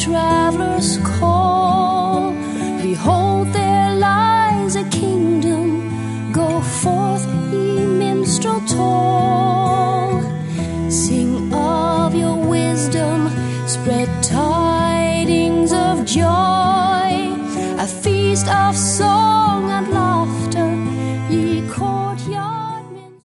travelers call. Behold, there lies a kingdom. Go forth, ye minstrel tall. Sing of your wisdom, spread tidings of joy, a feast of song.